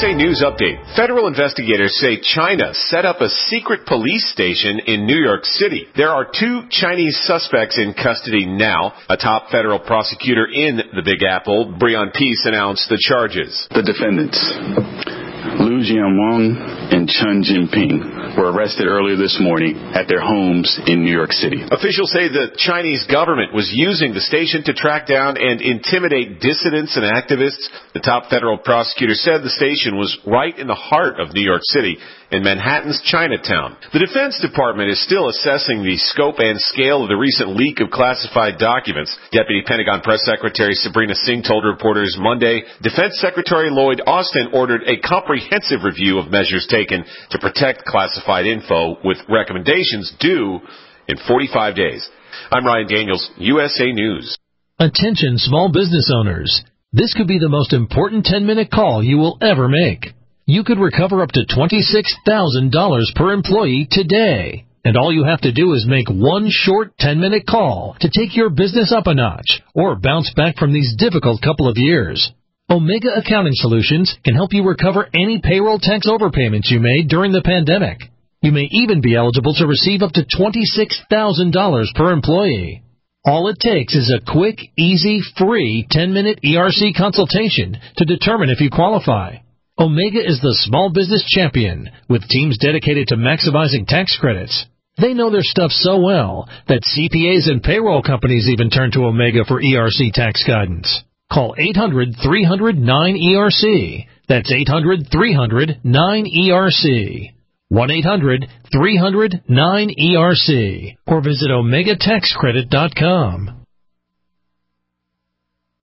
USA News Update. Federal investigators say China set up a secret police station in New York City. There are 2 Chinese suspects in custody now. A top federal prosecutor in the Big Apple, Breon Peace, announced the charges. The defendants, Liu Jianwang and Chen Jinping, were arrested earlier this morning at their homes in New York City. Officials say the Chinese government was using the station to track down and intimidate dissidents and activists. The top federal prosecutor said the station was right in the heart of New York City, in Manhattan's Chinatown. The Defense Department is still assessing the scope and scale of the recent leak of classified documents. Deputy Pentagon Press Secretary Sabrina Singh told reporters Monday Defense Secretary Lloyd Austin ordered a comprehensive review of measures taken to protect classified info, with recommendations due in 45 days. I'm Ryan Daniels, USA News. Attention small business owners. This could be the most important 10-minute call you will ever make. You could recover up to $26,000 per employee today. And all you have to do is make one short 10-minute call to take your business up a notch or bounce back from these difficult couple of years. Omega Accounting Solutions can help you recover any payroll tax overpayments you made during the pandemic. You may even be eligible to receive up to $26,000 per employee. All it takes is a quick, easy, free 10-minute ERC consultation to determine if you qualify. Omega is the small business champion, with teams dedicated to maximizing tax credits. They know their stuff so well that CPAs and payroll companies even turn to Omega for ERC tax guidance. Call 800-300-9ERC. That's 800-300-9ERC. 1-800-300-9ERC. Or visit OmegaTaxCredit.com.